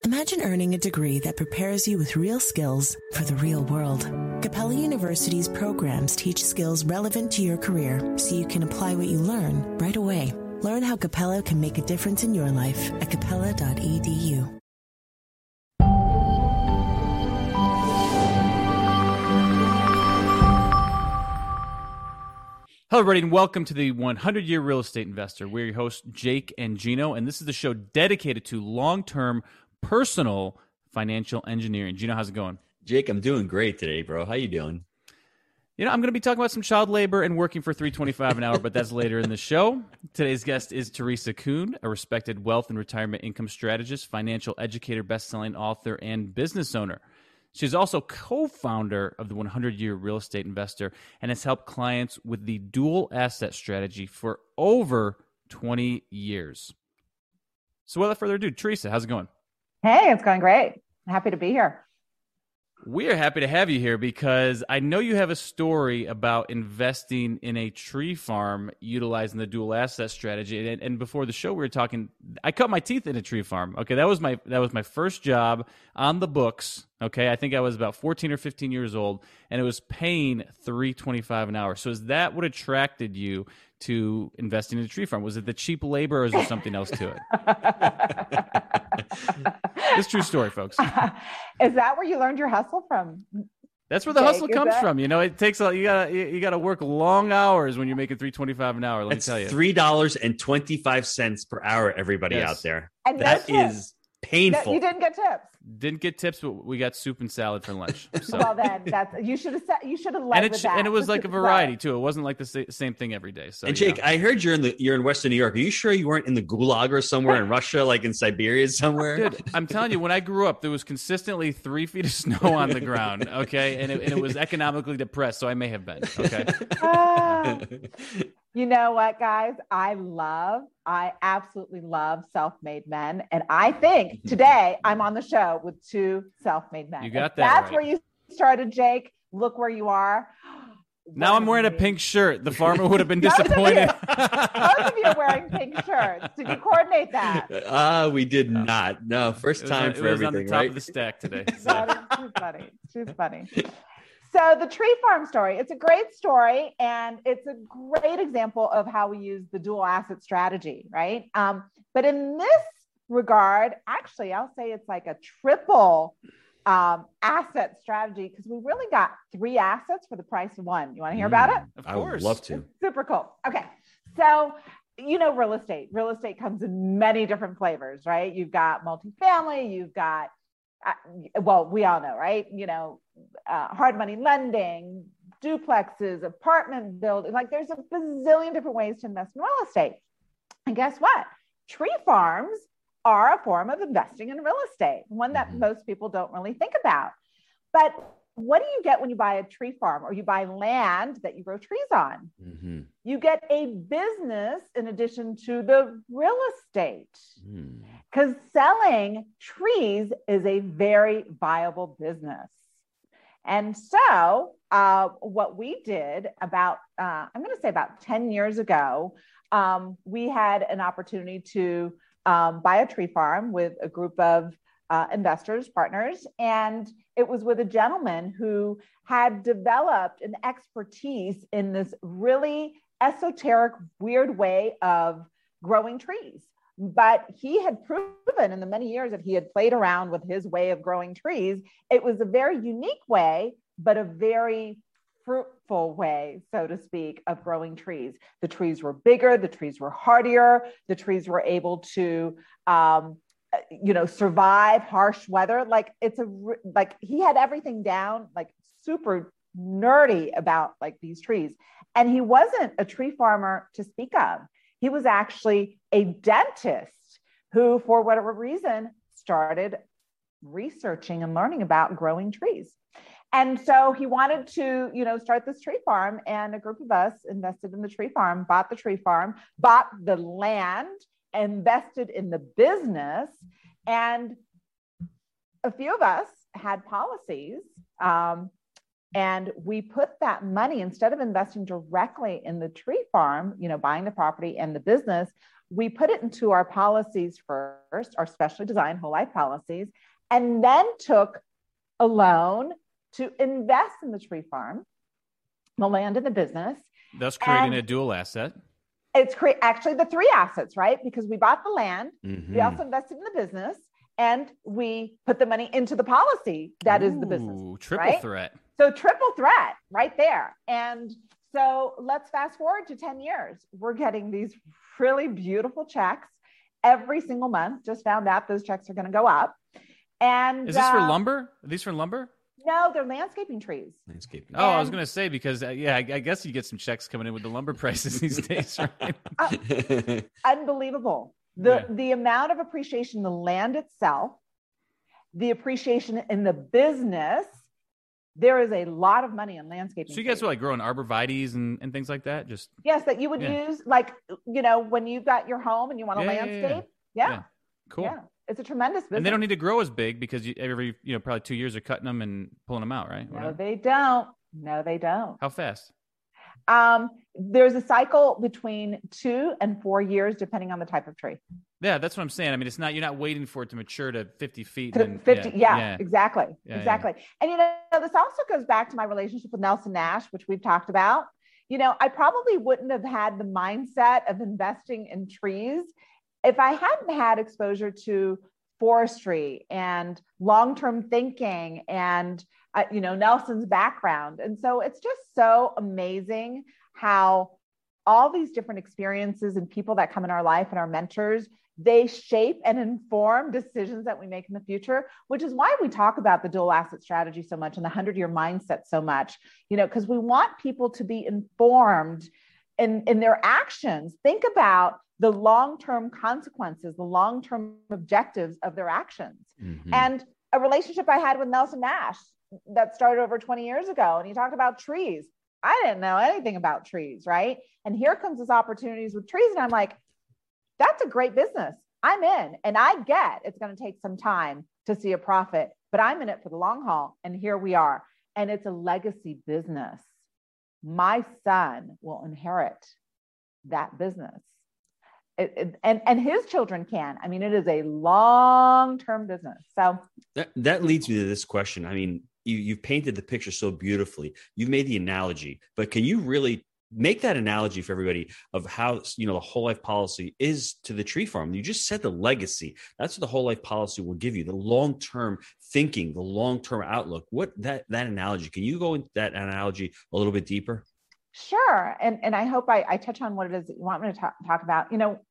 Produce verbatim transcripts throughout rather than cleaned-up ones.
Imagine earning a degree that prepares you with real skills for the real world. Capella University's programs teach skills relevant to your career so you can apply what you learn right away. Learn how Capella can make a difference in your life at capella dot e d u. Hello, everybody, and welcome to the hundred year Real Estate Investor. We're your hosts, Jake and Gino, and this is the show dedicated to long-term personal financial engineering. Gino, how's it going? Jake, I'm doing great today, bro. How you doing? You know, I'm going to be talking about some child labor and working for three twenty-five an hour, but that's later in the show. Today's guest is Teresa Kuhn, a respected wealth and retirement income strategist, financial educator, best-selling author, and business owner. She's also co-founder of the hundred year Real Estate Investor and has helped clients with the dual asset strategy for over twenty years. So without further ado, Teresa, how's it going? Hey, it's going great. Happy to be here. We are happy to have you here because I know you have a story about investing in a tree farm utilizing the dual asset strategy. And, and before the show, we were talking, I cut my teeth in a tree farm. Okay, that was my that was my first job on the books. Okay, I think I was about fourteen or fifteen years old, and it was paying three twenty-five an hour. So is that what attracted you to investing in a tree farm? Was it the cheap labor, or is there something else to it? It's a true story, folks. Is that where you learned your hustle from? That's where the Jake, hustle comes that... from. You know, it takes a you gotta you gotta work long hours when you're making three twenty five an hour. Let That's me tell you, three dollars and twenty five cents per hour. Everybody yes. out there, and that no is painful. No, you didn't get tips. Didn't get tips, but we got soup and salad for lunch. So. Well, then that's you should have said you should have led and it with sh- that. and it was like a variety too. It wasn't like the sa- same thing every day. So, and Jake, know. I heard you're in the you're in Western New York. Are you sure you weren't in the Gulag or somewhere in Russia, like in Siberia somewhere? Dude, I'm telling you, when I grew up, there was consistently three feet of snow on the ground. Okay, and it, and it was economically depressed, so I may have been. Okay. Uh, you know what, guys? I love, I absolutely love self-made men, and I think today I'm on the show with two self-made men. You got if that. That's right. where you started, Jake. Look where you are. Now I'm wearing a pink shirt. The farmer would have been disappointed. Both of you are wearing pink shirts. Did you coordinate that? Ah, uh, we did not. No, first was, time it for was everything, on the top right? of the stack today. So. That is too funny. Too funny. So the tree farm story, it's a great story, and it's a great example of how we use the dual asset strategy, right? Um, but in this regard, actually, I'll say it's like a triple um, asset strategy because we really got three assets for the price of one. You want to hear about it? Of I course. would love to. It's super cool. Okay. So, you know, real estate, real estate comes in many different flavors, right? You've got multifamily, you've got, uh, well, we all know, right? You know, uh, hard money lending, duplexes, apartment building, like there's a bazillion different ways to invest in real estate. And guess what? Tree farms are a form of investing in real estate, one that Mm-hmm. most people don't really think about. But what do you get when you buy a tree farm or you buy land that you grow trees on? Mm-hmm. You get a business in addition to the real estate. Because mm. selling trees is a very viable business. And so uh, what we did about, uh, I'm going to say about ten years ago, um, we had an opportunity to um, buy a tree farm with a group of uh, investors, partners, and it was with a gentleman who had developed an expertise in this really esoteric, weird way of growing trees. But he had proven in the many years that he had played around with his way of growing trees, it was a very unique way, but a very fruitful way, so to speak, of growing trees. The trees were bigger, the trees were hardier, the trees were able to, um, you know, survive harsh weather. Like it's a, like he had everything down, like super nerdy about like these trees. And he wasn't a tree farmer to speak of. He was actually a dentist who, for whatever reason, started researching and learning about growing trees. And so he wanted to, you know, start this tree farm, and a group of us invested in the tree farm, bought the tree farm, bought the land, invested in the business. And a few of us had policies um, And we put that money, instead of investing directly in the tree farm, you know, buying the property and the business, we put it into our policies first, our specially designed whole life policies, and then took a loan to invest in the tree farm, the land and the business. Thus creating and a dual asset. It's cre- actually the three assets, right? Because we bought the land, Mhm. we also invested in the business, and we put the money into the policy that is the business. Ooh, triple right? threat. So triple threat right there. And so let's fast forward to ten years. We're getting these really beautiful checks every single month. Just found out those checks are going to go up. And Is this for uh, lumber? Are these for lumber? No, they're landscaping trees. Landscaping. Oh, I was And- going to say, because, uh, yeah, I, I guess you get some checks coming in with the lumber prices these days, right? Uh, unbelievable. The, Yeah. the amount of appreciation in the land itself, the appreciation in the business, there is a lot of money in landscaping. So you guys trees. were like growing arborvitaes and, and things like that? Just Yes, that you would Yeah. use, like, you know, when you've got your home and you want to Yeah, yeah, landscape. yeah. Yeah. Yeah. Cool. Yeah. It's a tremendous business. And they don't need to grow as big because you, every, you know, probably two years are cutting them and pulling them out, right? No, Whatever. they don't. No, they don't. How fast? Um, there's a cycle between two and four years, depending on the type of tree. Yeah, that's what I'm saying. I mean, it's not, you're not waiting for it to mature to fifty feet. To And, fifty, yeah, yeah. exactly, Yeah, exactly. And you know, this also goes back to my relationship with Nelson Nash, which we've talked about. You know, I probably wouldn't have had the mindset of investing in trees if I hadn't had exposure to forestry and long-term thinking and uh, you know, Nelson's background. And so it's just so amazing how all these different experiences and people that come in our life and our mentors, they shape and inform decisions that we make in the future, which is why we talk about the dual asset strategy so much and the hundred-year mindset so much, you know, because we want people to be informed in, in their actions. Think about the long-term consequences, the long-term objectives of their actions. Mhm. And a relationship I had with Nelson Nash that started over twenty years ago, and he talked about trees. I didn't know anything about trees, right? And here comes this opportunities with trees, and I'm like, that's a great business. I'm in, and I get it's going to take some time to see a profit, but I'm in it for the long haul, and here we are. And it's a legacy business. My son will inherit that business. It, it, and, and his children can. I mean, it is a long-term business. So That, that leads me to this question. I mean, you, you've painted the picture so beautifully. You've made the analogy, but can you really make that analogy for everybody of how, you know, the whole life policy is to the tree farm? You just said the legacy. That's what the whole life policy will give you, the long-term thinking, the long-term outlook. What that, that analogy, can you go into that analogy a little bit deeper? sure. And, and I hope I, I touch on what it is that you want me to talk, talk about. You know,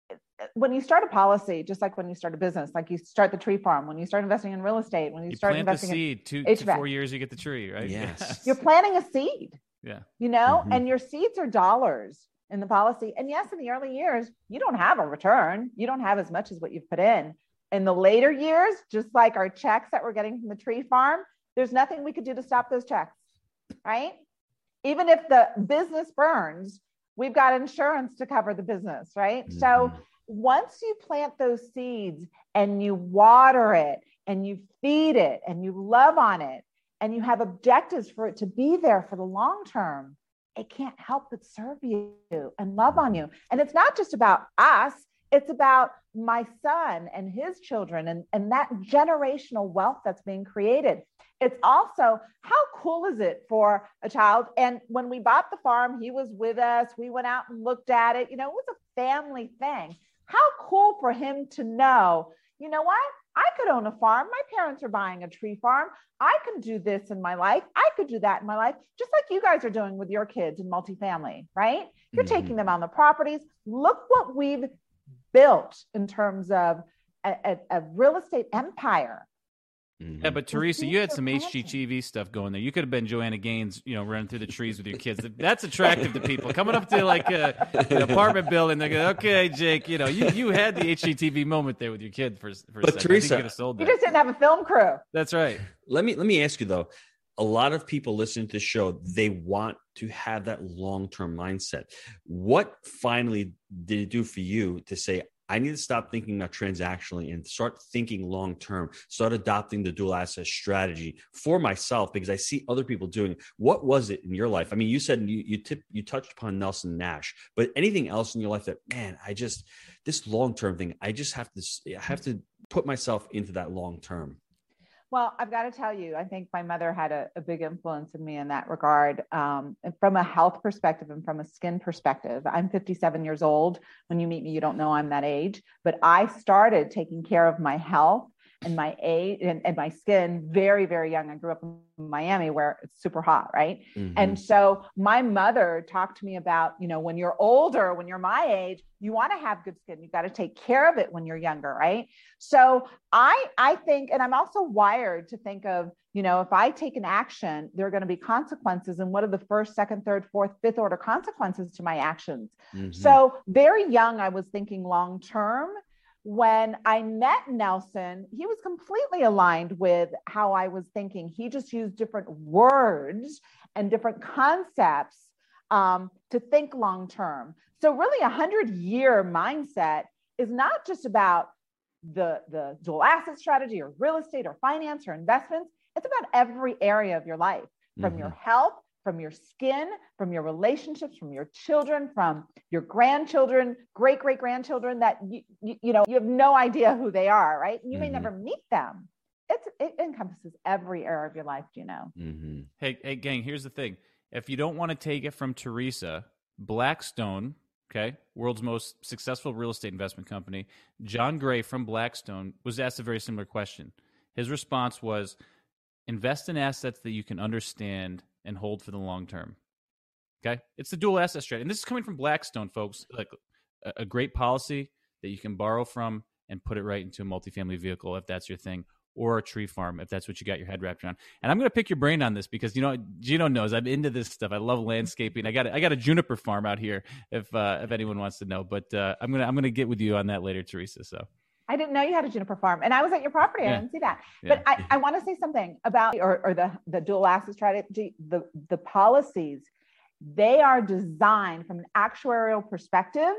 when you start a policy, just like when you start a business, like you start the tree farm, when you start investing in real estate, when you, You start plant the investing in, seed, two H to V A C. four years, you get the tree, right? Yes. you're planting a seed, Yeah. you know, Mhm. and your seeds are dollars in the policy. And yes, in the early years, you don't have a return. You don't have as much as what you've put in. In the later years, just like our checks that we're getting from the tree farm, there's nothing we could do to stop those checks, right? Even if the business burns, we've got insurance to cover the business, right? So Mhm. once you plant those seeds and you water it and you feed it and you love on it and you have objectives for it to be there for the long term, it can't help but serve you and love on you. And it's not just about us, it's about my son and his children and, and that generational wealth that's being created. It's also, how cool is it for a child? And when we bought the farm, he was with us. We went out and looked at it. You know, it was a family thing. How cool for him to know, you know what? I could own a farm. My parents are buying a tree farm. I can do this in my life. I could do that in my life, just like you guys are doing with your kids in multifamily, right? You're Mhm. taking them on the properties. Look what we've built in terms of a, a, a real estate empire. Mhm. Yeah, but Teresa, you had some seeds are H G T V stuff going there. You could have been Joanna Gaines, you know, running through the trees with your kids. That's attractive to people. Coming up to like a, an apartment building, they go, "Okay, Jake, you know, you, you had the H G T V moment there with your kid for, for a But second. Teresa- I think you could have sold You that. just didn't have a film crew. That's right. Let me let me ask you though. A lot of people listening to the show, they want to have that long-term mindset. What finally did it do for you to say, I need to stop thinking about transactionally and start thinking long term, start adopting the dual asset strategy for myself, because I see other people doing it. What was it in your life? I mean, you said you you, tip, you touched upon Nelson Nash, but anything else in your life that, man, I just, this long term thing, I just have to, I have to put myself into that long term? Well, I've got to tell you, I think my mother had a, a big influence in me in that regard. Um, from a health perspective and from a skin perspective, I'm fifty-seven years old. When you meet me, you don't know I'm that age, but I started taking care of my health and my age and, and my skin very, very young. I grew up in Miami where it's super hot, right? Mm-hmm. And so my mother talked to me about, you know, when you're older, when you're my age, you want to have good skin. You got to take care of it when you're younger, right? So I, I think, and I'm also wired to think of, you know, if I take an action, there are going to be consequences. And what are the first, second, third, fourth, fifth order consequences to my actions? Mm-hmm. So very young, I was thinking long term. When I met Nelson, he was completely aligned with how I was thinking. He just used different words and different concepts um, to think long term. So really a hundred year mindset is not just about the, the dual asset strategy or real estate or finance or investments. It's about every area of your life, from mm-hmm. your health, from your skin, from your relationships, from your children, from your grandchildren, great, great grandchildren that you, you, you know, you have no idea who they are, right? You mm-hmm. may never meet them. It's, it encompasses every area of your life, you know? Mm-hmm. Hey, hey, gang, here's the thing. If you don't want to take it from Teresa, Blackstone, okay, world's most successful real estate investment company, John Gray from Blackstone was asked a very similar question. His response was, invest in assets that you can understand and hold for the long term. Okay? It's the dual asset strategy. And this is coming from Blackstone, folks. Like a, a great policy that you can borrow from and put it right into a multifamily vehicle if that's your thing, or a tree farm if that's what you got your head wrapped around. And I'm going to pick your brain on this because, you know, Gino knows I'm into this stuff. I love landscaping. I got I got a juniper farm out here if uh, if anyone wants to know. But uh, I'm going to I'm going to get with you on that later, Teresa. So I didn't know you had a juniper farm, and I was at your property. Yeah. I didn't see that. Yeah. But I, I want to say something about, or, or the, the dual asset strategy, the, the policies, they are designed from an actuarial perspective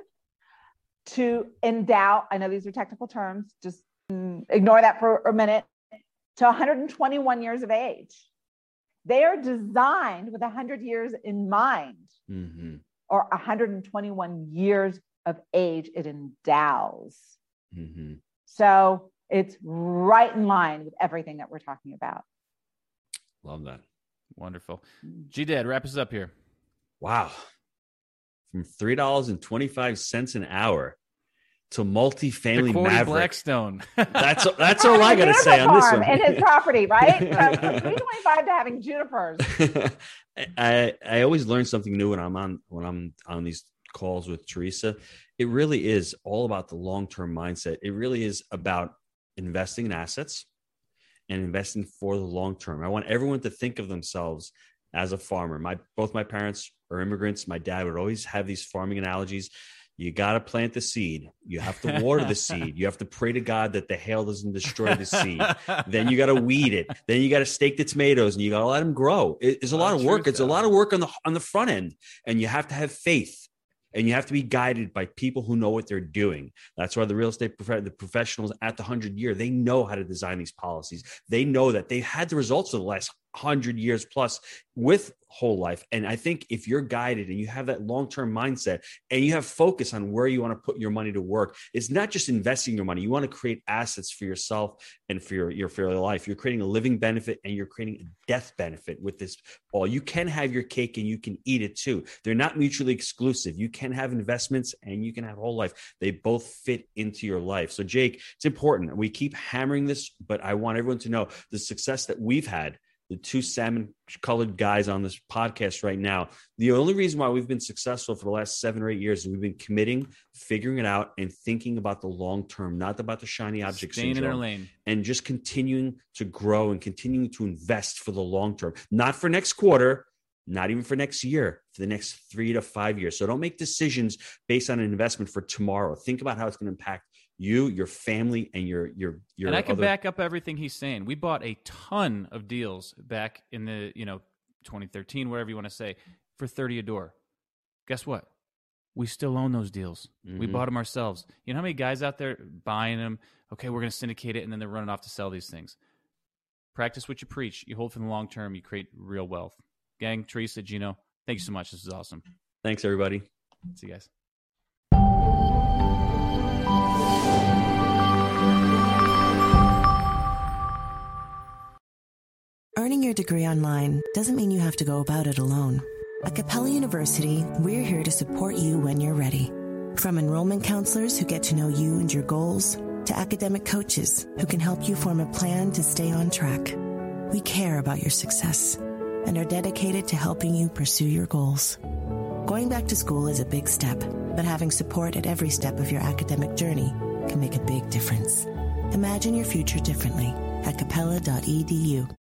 to endow, I know these are technical terms, just ignore that for a minute, to one hundred twenty-one years of age. They are designed with one hundred years in mind, mm-hmm. or one hundred twenty-one years of age it endows. Mm-hmm. So it's right in line with everything that we're talking about. Love that. Wonderful. G-Dad, wrap us up here. Wow. From three dollars and twenty-five cents an hour to multifamily Maverick. Blackstone. That's that's all I got to say on this one. And his property, right? From three twenty-five to having junipers. I I always learn something new when I'm on when I'm on these calls with Teresa. It really is all about the long-term mindset. It really is about investing in assets and investing for the long term. I want everyone to think of themselves as a farmer. My both my parents are immigrants. My dad would always have these farming analogies. You got to plant the seed. You have to water the seed. You have to pray to God that the hail doesn't destroy the seed. Then you got to weed it. Then you got to stake the tomatoes and you got to let them grow. It's a lot of work. It's a lot of work on the on the front end, and you have to have faith. And you have to be guided by people who know what they're doing. That's why the real estate prof- the professionals at the hundred year, they know how to design these policies. They know that they've had the results of the last hundred years plus with whole life. And I think if you're guided and you have that long-term mindset and you have focus on where you want to put your money to work, it's not just investing your money. You want to create assets for yourself and for your, your, for your life. You're creating a living benefit and you're creating a death benefit with this all. You can have your cake and you can eat it too. They're not mutually exclusive. You can have investments and you can have whole life. They both fit into your life. So Jake, it's important. We keep hammering this, but I want everyone to know the success that we've had. The two salmon colored guys on this podcast right now. The only reason why we've been successful for the last seven or eight years is we've been committing, figuring it out, and thinking about the long term, not about the shiny object Staying syndrome, in our lane. And just continuing to grow and continuing to invest for the long term, not for next quarter, not even for next year, for the next three to five years. So don't make decisions based on an investment for tomorrow. Think about how it's going to impact you, your family, and your your your. And I can other... back up everything he's saying. We bought a ton of deals back in the you know twenty thirteen, whatever you want to say, for thirty a door. Guess what? we still own those deals. Mm-hmm. We bought them ourselves. You know how many guys out there buying them? Okay, we're going to syndicate it, and then they're running off to sell these things. Practice what you preach. You hold for the long term. You create real wealth. Gang, Teresa, Gino, thank you so much. This is awesome. Thanks, everybody. See you guys. Earning your degree online doesn't mean you have to go about it alone. At Capella University, we're here to support you when you're ready. From enrollment counselors who get to know you and your goals, to academic coaches who can help you form a plan to stay on track. We care about your success and are dedicated to helping you pursue your goals. Going back to school is a big step, but having support at every step of your academic journey can make a big difference. Imagine your future differently at capella dot e d u.